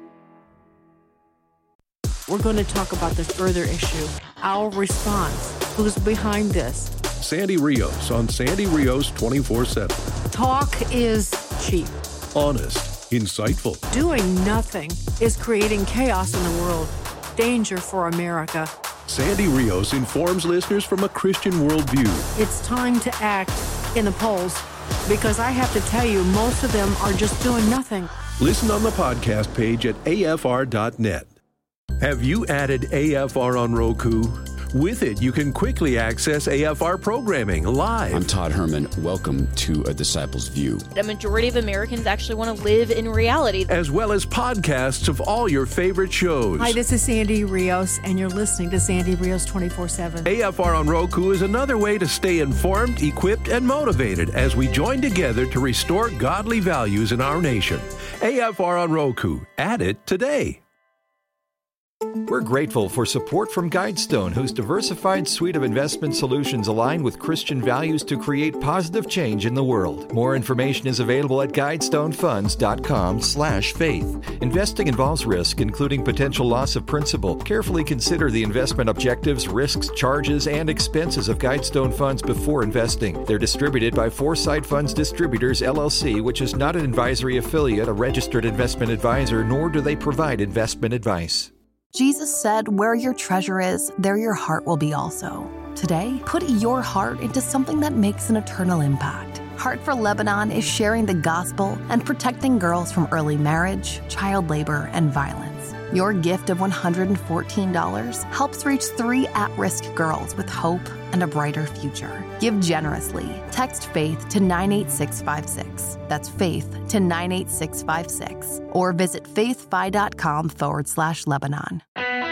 We're going to talk about the further issue, our response, who's behind this. Sandy Rios on Sandy Rios twenty-four seven. Talk is cheap. Honest, insightful. Doing nothing is creating chaos in the world. Danger for America. Sandy Rios informs listeners from a Christian worldview. It's time to act in the polls because I have to tell you, most of them are just doing nothing. Listen on the podcast page at A F R dot net. Have you added A F R on Roku? With it, you can quickly access A F R programming live. I'm Todd Herman. Welcome to A Disciple's View. A majority of Americans actually want to live in reality. As well as podcasts of all your favorite shows. Hi, this is Sandy Rios, and you're listening to Sandy Rios twenty-four seven. A F R on Roku is another way to stay informed, equipped, and motivated as we join together to restore godly values in our nation. A F R on Roku. Add it today. We're grateful for support from Guidestone, whose diversified suite of investment solutions align with Christian values to create positive change in the world. More information is available at guidestonefunds.com slash faith. Investing involves risk, including potential loss of principal. Carefully consider the investment objectives, risks, charges, and expenses of Guidestone Funds before investing. They're distributed by Foresight Funds Distributors, L L C, which is not an advisory affiliate, a registered investment advisor, nor do they provide investment advice. Jesus said, where your treasure is, there your heart will be also. Today, put your heart into something that makes an eternal impact. Heart for Lebanon is sharing the gospel and protecting girls from early marriage, child labor, and violence. Your gift of one hundred fourteen dollars helps reach three at-risk girls with hope and a brighter future. Give generously. Text FAITH to nine eight six five six. That's FAITH to nine eight six five six. Or visit faithfi.com forward slash Lebanon.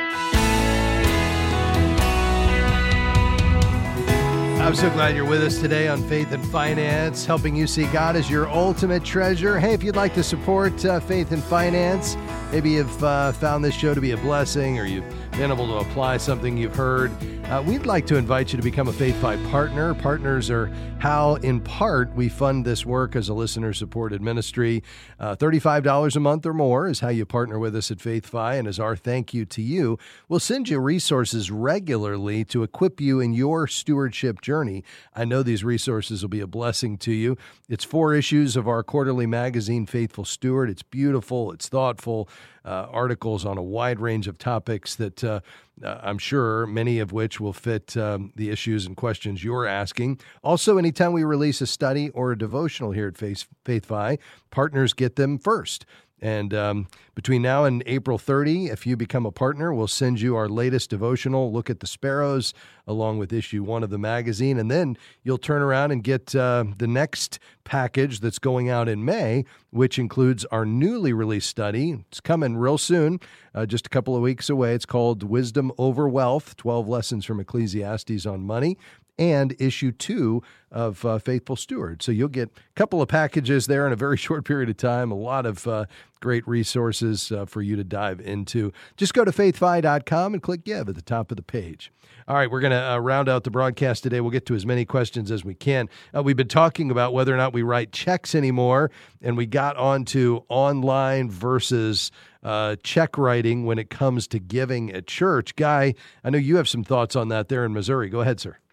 I'm so glad you're with us today on Faith and Finance, helping you see God as your ultimate treasure. Hey, if you'd like to support uh, Faith and Finance, maybe you've uh, found this show to be a blessing or you've been able to apply something you've heard, uh, we'd like to invite you to become a FaithFi partner. Partners are how, in part, we fund this work as a listener-supported ministry. Uh, thirty-five dollars a month or more is how you partner with us at FaithFi, and as our thank you to you, we'll send you resources regularly to equip you in your stewardship journey. I know these resources will be a blessing to you. It's four issues of our quarterly magazine, Faithful Steward. It's beautiful. It's thoughtful. Uh, articles on a wide range of topics that uh, uh, I'm sure many of which will fit um, the issues and questions you're asking. Also, anytime we release a study or a devotional here at Faith, FaithFi, partners get them first. And um, between now and April thirtieth, if you become a partner, we'll send you our latest devotional, Look at the Sparrows, along with issue one of the magazine. And then you'll turn around and get uh, the next package that's going out in May, which includes our newly released study. It's coming real soon, uh, just a couple of weeks away. It's called Wisdom Over Wealth, twelve Lessons from Ecclesiastes on Money, and issue two of uh, Faithful Steward. So you'll get a couple of packages there in a very short period of time, a lot of uh, great resources uh, for you to dive into. Just go to faithfi dot com and click Give at the top of the page. All right, we're going to uh, round out the broadcast today. We'll get to as many questions as we can. Uh, we've been talking about whether or not we write checks anymore, and we got onto online versus uh, check writing when it comes to giving at church. Guy, I know you have some thoughts on that there in Missouri. Go ahead, sir.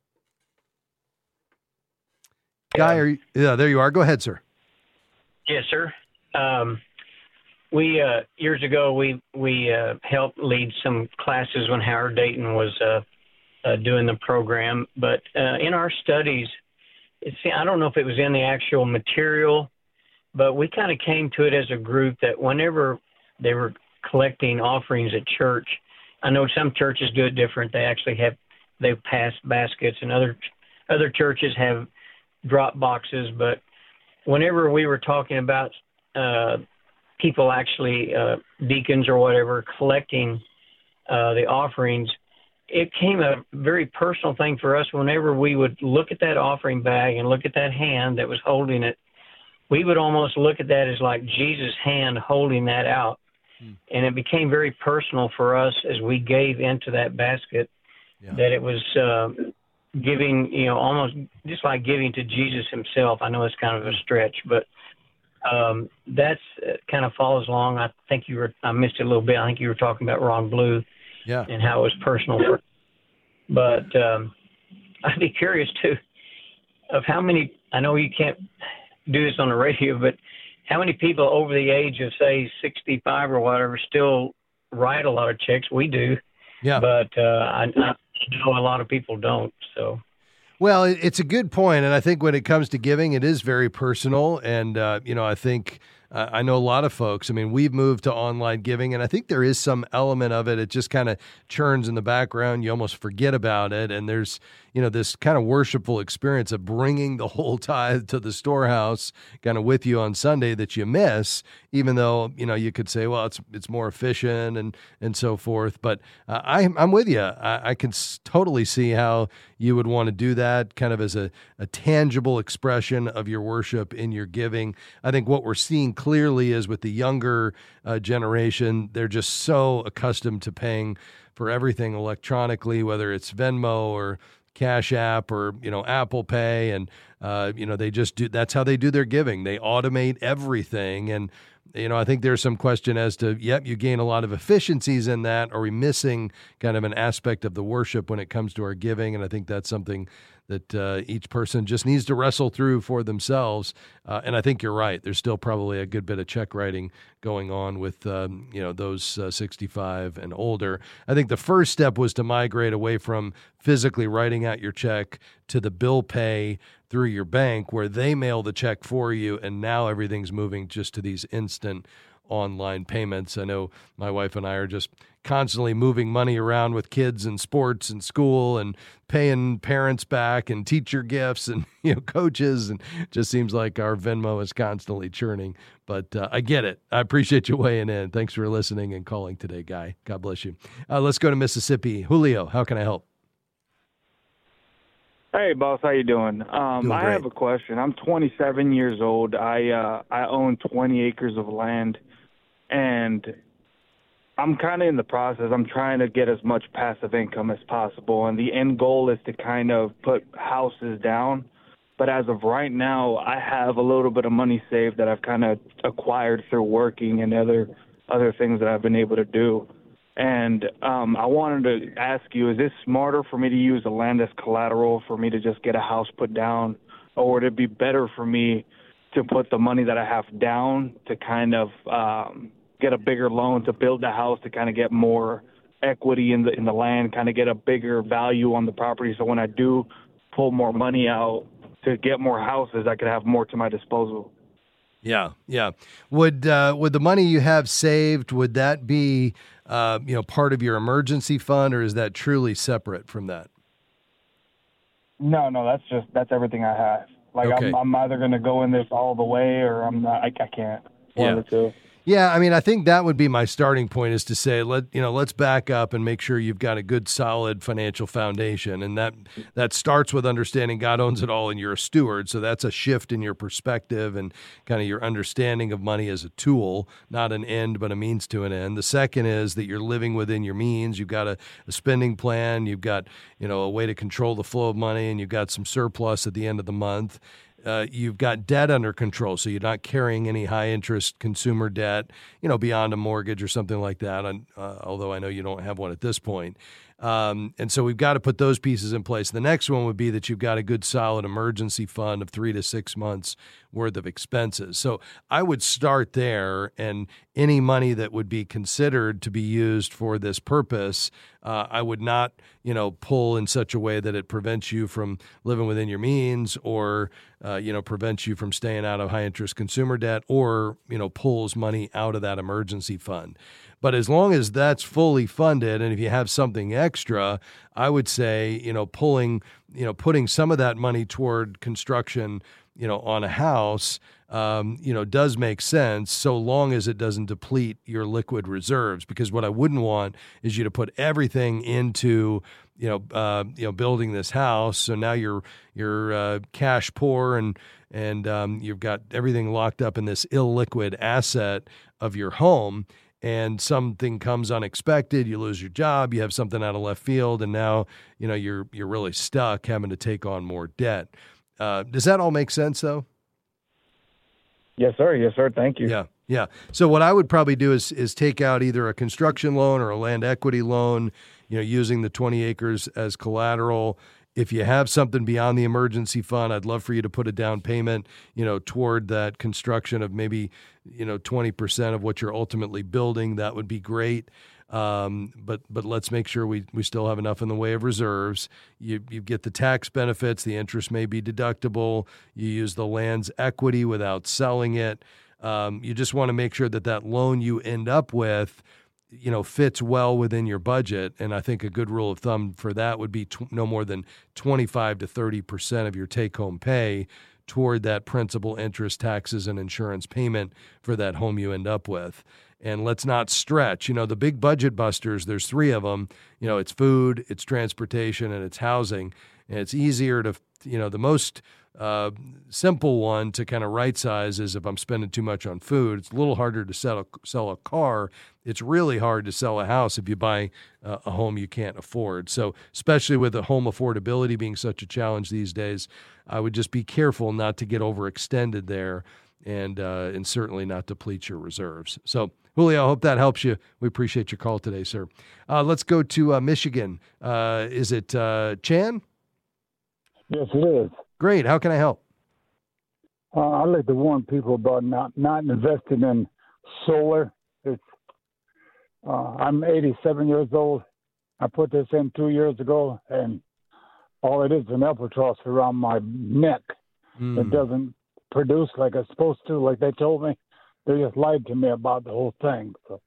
Guy, are you, yeah, there you are. Go ahead, sir. Yes, sir. Um, we uh, years ago we we uh, helped lead some classes when Howard Dayton was uh, uh, doing the program. But uh, in our studies, it's, I don't know if it was in the actual material, but we kind of came to it as a group that whenever they were collecting offerings at church, I know some churches do it different. They actually have they pass baskets, and other other churches have drop boxes. But whenever we were talking about uh, people actually, uh, deacons or whatever, collecting uh, the offerings, it became a very personal thing for us. Whenever we would look at that offering bag and look at that hand that was holding it, we would almost look at that as like Jesus' hand holding that out. Hmm. And it became very personal for us as we gave into that basket, yeah. that it was uh, giving, you know, almost just like giving to Jesus himself. I know it's kind of a stretch, but um, that's uh, kind of follows along. I think you were, I missed it a little bit. I think you were talking about Ron Blue yeah. and how it was personal. For, but um, I'd be curious, too, of how many, I know you can't do this on the radio, but how many people over the age of, say, sixty-five or whatever still write a lot of checks? We do. Yeah. But uh, I, I know a lot of people don't, so. Well, it's a good point, and I think when it comes to giving, it is very personal, and, uh, you know, I think uh, I know a lot of folks, I mean, we've moved to online giving, and I think there is some element of it. It just kind of churns in the background. You almost forget about it, and there's, you know, this kind of worshipful experience of bringing the whole tithe to the storehouse kind of with you on Sunday that you miss, even though, you know, you could say, well, it's it's more efficient and and so forth. But uh, I, I'm with you. I, I can s- totally see how you would want to do that kind of as a, a tangible expression of your worship in your giving. I think what we're seeing clearly is with the younger uh, generation, they're just so accustomed to paying for everything electronically, whether it's Venmo or Cash App or, you know, Apple Pay. And, uh, you know, they just do, that's how they do their giving. They automate everything. And, you know, I think there's some question as to, yep, you gain a lot of efficiencies in that. Are we missing kind of an aspect of the worship when it comes to our giving? And I think that's something that uh, each person just needs to wrestle through for themselves. Uh, and I think you're right. There's still probably a good bit of check writing going on with, um, you know, those uh, sixty-five and older. I think the first step was to migrate away from physically writing out your check to the bill pay through your bank where they mail the check for you. And now everything's moving just to these instant online payments. I know my wife and I are just constantly moving money around with kids and sports and school and paying parents back and teacher gifts and, you know, coaches. And it just seems like our Venmo is constantly churning. But uh, I get it. I appreciate you weighing in. Thanks for listening and calling today, Guy. God bless you. Uh, let's go to Mississippi. Julio, how can I help? Hey, boss, how you doing? Um, doing I have a question. I'm twenty-seven years old. I uh, I own twenty acres of land, and I'm kind of in the process. I'm trying to get as much passive income as possible, and the end goal is to kind of put houses down. But as of right now, I have a little bit of money saved that I've kind of acquired through working and other other things that I've been able to do. And um, I wanted to ask you, is this smarter for me to use the land as collateral for me to just get a house put down, or would it be better for me to put the money that I have down to kind of um, get a bigger loan to build the house, to kind of get more equity in the in the land, kind of get a bigger value on the property, so when I do pull more money out to get more houses, I could have more to my disposal? Yeah, yeah. Would uh, would the money you have saved, would that be uh, you know, part of your emergency fund, or is that truly separate from that? No, no, that's just that's everything I have. Like Okay. I'm, I'm either going to go in this all the way, or I'm not. I, I can't. One Yeah. of the two. Yeah, I mean, I think that would be my starting point, is to say, let you know, let's back up and make sure you've got a good, solid financial foundation, and that that starts with understanding God owns it all, and you're a steward. So that's a shift in your perspective and kind of your understanding of money as a tool, not an end, but a means to an end. The second is that you're living within your means. You've got a, a spending plan. You've got, you know, a way to control the flow of money, and you've got some surplus at the end of the month. Uh, you've got debt under control, so you're not carrying any high-interest consumer debt, you know, beyond a mortgage or something like that, uh, although I know you don't have one at this point. Um, and so we've got to put those pieces in place. The next one would be that you've got a good, solid emergency fund of three to six months worth of expenses. So I would start there, and any money that would be considered to be used for this purpose, uh, I would not, you know, pull in such a way that it prevents you from living within your means, or, uh, you know, prevents you from staying out of high interest consumer debt, or, you know, pulls money out of that emergency fund. But as long as that's fully funded, and if you have something extra, I would say, you know, pulling, you know, putting some of that money toward construction, you know, on a house, um, you know, does make sense so long as it doesn't deplete your liquid reserves. Because what I wouldn't want is you to put everything into, you know, uh, you know, building this house. So now you're you're uh, cash poor and and um, you've got everything locked up in this illiquid asset of your home. And something comes unexpected, you lose your job, you have something out of left field, and now, you know, you're you're really stuck having to take on more debt. Uh, does that all make sense, though? Yes, sir. Yes, sir. Thank you. Yeah, yeah. So what I would probably do is is take out either a construction loan or a land equity loan, you know, using the twenty acres as collateral. If you have something beyond the emergency fund, I'd love for you to put a down payment, you know, toward that construction of maybe, you know, twenty percent of what you're ultimately building. That would be great. Um, but but let's make sure we, we still have enough in the way of reserves. You you get the tax benefits. The interest may be deductible. You use the land's equity without selling it. Um, you just want to make sure that that loan you end up with, you know, fits well within your budget. And I think a good rule of thumb for that would be tw- no more than twenty-five to thirty percent of your take-home pay toward that principal, interest, taxes, and insurance payment for that home you end up with. And let's not stretch. You know, the big budget busters, there's three of them. You know, it's food, it's transportation, and it's housing. And it's easier to, you know, the most uh, simple one to kind of right size is if I'm spending too much on food. It's a little harder to sell a, sell a car. It's really hard to sell a house if you buy uh, a home you can't afford. So especially with the home affordability being such a challenge these days, I would just be careful not to get overextended there and uh, and certainly not deplete your reserves. So, Julio, I hope that helps you. We appreciate your call today, sir. Uh, let's go to uh, Michigan. Uh, is it uh, Chan? Yes, it is. Great. How can I help? Uh, I'd like to warn people about not, not investing in solar. It's, uh, I'm eighty-seven years old. I put this in two years ago, and all it is is an albatross around my neck. Mm. It doesn't produce like it's supposed to, like they told me. They just lied to me about the whole thing. So.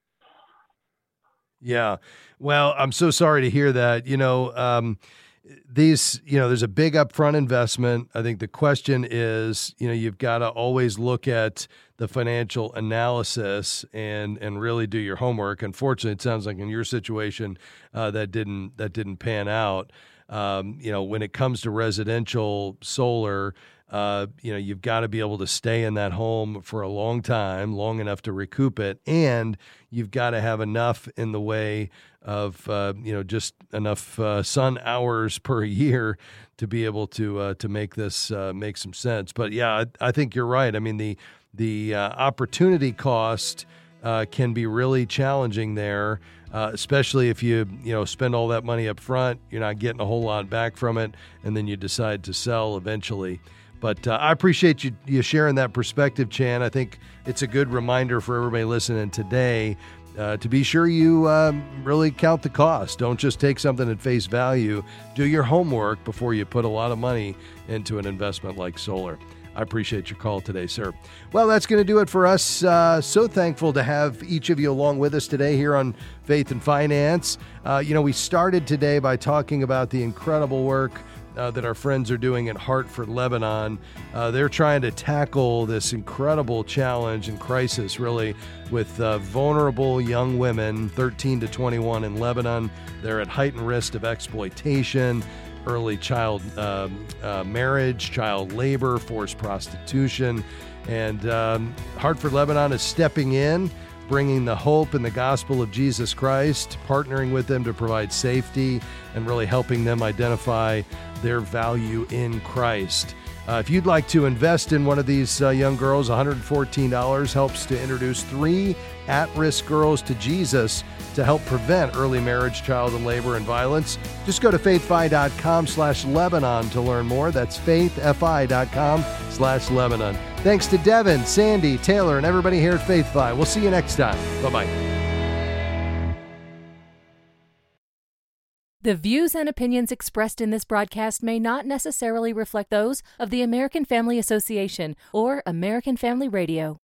Yeah. Well, I'm so sorry to hear that. You know, um, these, you know, there's a big upfront investment. I think the question is, you know, you've got to always look at the financial analysis and and really do your homework. Unfortunately, it sounds like in your situation uh, that didn't that didn't pan out. Um, you know, when it comes to residential solar, uh, you know, you've got to be able to stay in that home for a long time, long enough to recoup it. And you've got to have enough in the way of, uh, you know, just enough uh, sun hours per year to be able to uh, to make this uh, make some sense. But yeah, I, I think you're right. I mean, the the uh, opportunity cost uh, can be really challenging there. Uh, especially if you, you know, spend all that money up front, you're not getting a whole lot back from it, and then you decide to sell eventually. But uh, I appreciate you, you sharing that perspective, Chan. I think it's a good reminder for everybody listening today uh, to be sure you um, really count the cost. Don't just take something at face value. Do your homework before you put a lot of money into an investment like solar. I appreciate your call today, sir. Well, that's going to do it for us. Uh, so thankful to have each of you along with us today here on Faith and Finance. Uh, you know, we started today by talking about the incredible work uh, that our friends are doing in Hartford, Lebanon. Uh, they're trying to tackle this incredible challenge and crisis, really, with uh, vulnerable young women, thirteen to twenty-one in Lebanon. They're at heightened risk of exploitation, early child uh, uh, marriage, child labor, forced prostitution. And um, Hartford, Lebanon is stepping in, bringing the hope and the gospel of Jesus Christ, partnering with them to provide safety and really helping them identify their value in Christ. Uh, if you'd like to invest in one of these uh, young girls, one hundred fourteen dollars helps to introduce three at-risk girls to Jesus to help prevent early marriage, child and labor, and violence. Just go to faithfi.com slash Lebanon to learn more. That's faithfi.com slash Lebanon. Thanks to Devin, Sandy, Taylor, and everybody here at FaithFi. We'll see you next time. Bye-bye. The views and opinions expressed in this broadcast may not necessarily reflect those of the American Family Association or American Family Radio.